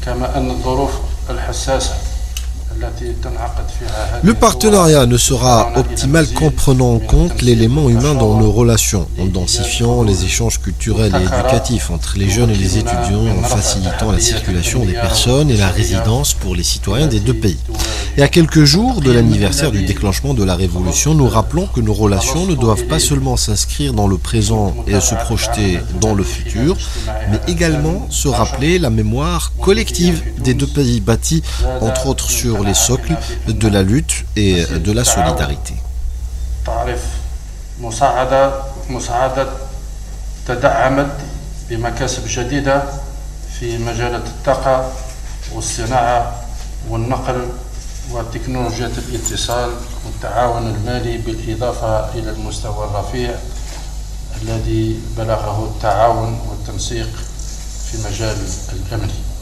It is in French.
كما أن الظروف الحساسة. Le partenariat ne sera optimal qu'en prenant en compte l'élément humain dans nos relations, en densifiant les échanges culturels et éducatifs entre les jeunes et les étudiants, en facilitant la circulation des personnes et la résidence pour les citoyens des deux pays. Et à quelques jours de l'anniversaire du déclenchement de la Révolution, nous rappelons que nos relations ne doivent pas seulement s'inscrire dans le présent et se projeter dans le futur, mais également se rappeler la mémoire collective des deux pays bâtis, entre autres sur les socles de la lutte et de la solidarité. مساعدة تدعمت بمكاسب جديدة في مجالات الطاقة والصناعة والنقل وتكنولوجيا الاتصال والتعاون المالي بالإضافة إلى المستوى الرفيع الذي بلغه التعاون والتنسيق في مجال الأمن.